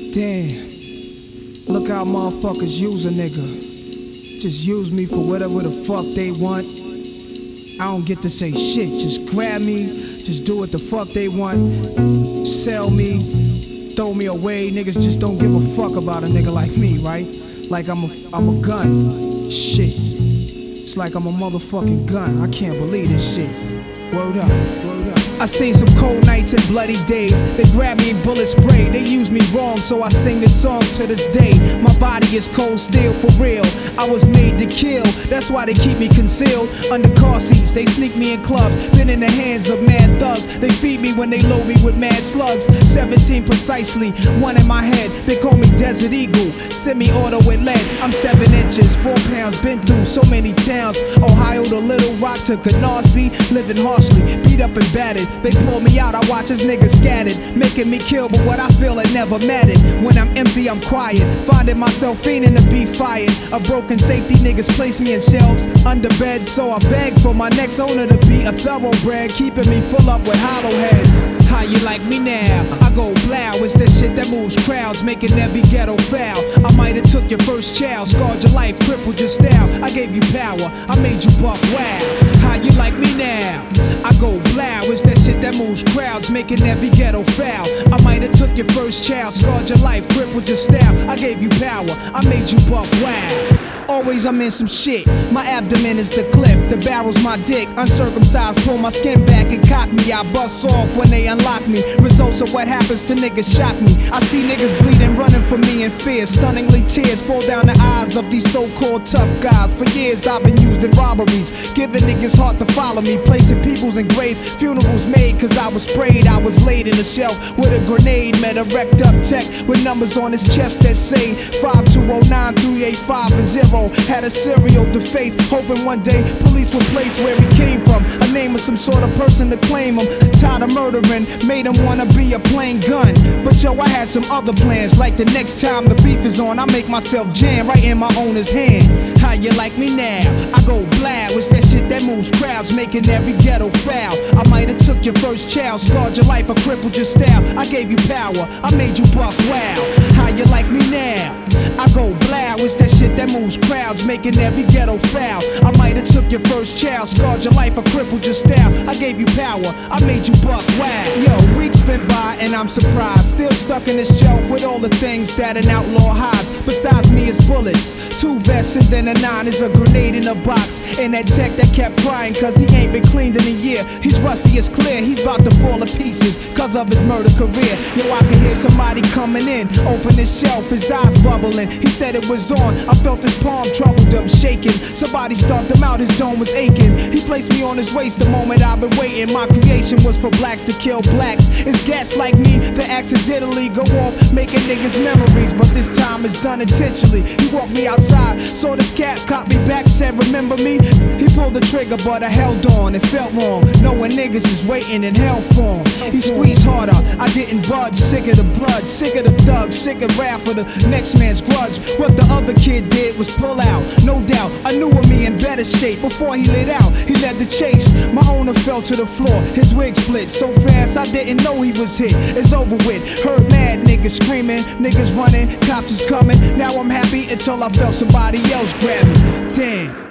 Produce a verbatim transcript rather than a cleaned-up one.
Damn, look how motherfuckers use a nigga. Just use me for whatever the fuck they want. I don't get to say shit. Just grab me, just do what the fuck they want. Sell me, throw me away. Niggas just don't give a fuck about a nigga like me, right? Like I'm a, I'm a gun. Shit. It's like I'm a motherfucking gun. I can't believe this shit. Word up, word up. I seen some cold nights and bloody days. They grab me and bullet spray. They use me wrong, so I sing this song to this day. My body is cold steel for real. I was made to kill, that's why they keep me concealed under car seats. They sneak me in clubs, been in the hands of mad thugs. They feed me when they load me with mad slugs. seventeen precisely, one in my head. They call me Desert Eagle, semi-auto with lead. I'm seven inches, four pounds, been through so many towns. Ohio to Little Rock to Canarsie, living harshly, beat up and battered. They pull me out, I watch as niggas scattered, making me kill, but what I feel it never mattered. When I'm empty, I'm quiet, finding myself fiending to be fired. A broken safety, niggas place me in shelves under bed, so I beg for my next owner to be a thoroughbred, keeping me full up with hollow heads. How you like me now? I go blow, it's that shit that moves crowds, making every ghetto foul. I might have took your first child, scarred your life, crippled your style. I gave you power, I made you buck wow. How you like me now? I go blow, it's that shit that moves crowds, making every ghetto foul. I might have took your first child, scarred your life, crippled your style. I gave you power, I made you buck wow. Always I'm in some shit, my abdomen is the clip, the barrel's my dick. Uncircumcised, pull my skin back and cock me. I bust off when they unlock me. Results of what happens to niggas shock me. I see niggas bleeding, running from me in fear. Stunningly tears fall down the eyes of these so-called tough guys. For years I've been used in robberies, giving niggas heart to follow me, placing peoples in graves, funerals made cause I was sprayed. I was laid in a shelf with a grenade, met a wrecked up tech with numbers on his chest that say five two oh nine three eight five and zero. Had a serial to face, hoping one day police would place where he came from, a name of some sort of person to claim him. Tired of murdering, made him wanna be a plain gun. But yo, I had some other plans, like the next time the beef is on, I make myself jam right in my owner's hand. How you like me now? I go blow, it's that shit that moves crowds, making every ghetto foul. I might have took your first child, scarred your life, or crippled your style. I gave you power, I made you buck wow. How you like me now? I go blow, it's that shit that moves crowds, making every ghetto foul. I might have took your first child, scarred your life, or crippled your style. I gave you power, I made you buck wow. Yo, weeks been by and I'm surprised, still stuck in the shelf with all the things that an outlaw hides. Besides me is bullets, two vests and then a nine is a grenade in a box. And that tech that kept crying cause he ain't been cleaned in a year. He's rusty, it's clear, he's about to fall to pieces cause of his murder career. Yo, I can hear somebody coming in, open his shelf, his eyes bubbling. He said it was on, I felt his palm troubled him, shaking. Somebody stomped him out, his dome was aching. He placed me on his waist the moment I've been waiting. My creation was for blacks to kill blacks. It's gats like me that accidentally go off, making niggas memories. But this time it's done intentionally. He walked me outside, saw this cat, caught me back, said remember me? He pulled the trigger but I held on, it felt wrong, knowing niggas is waiting in hell for him. He squeezed harder, I didn't budge, sick of the blood, sick of the thugs, sick of rap for the next man's grudge. What the other kid did was pull out, no doubt. I knew of me in better shape before he lit out. He led the chase, my owner fell to the floor, his wig split so fast I didn't know he was hit. It's over with, heard mad niggas screaming, niggas running, cops was coming. Now I'm happy until I felt somebody else grab me. Damn.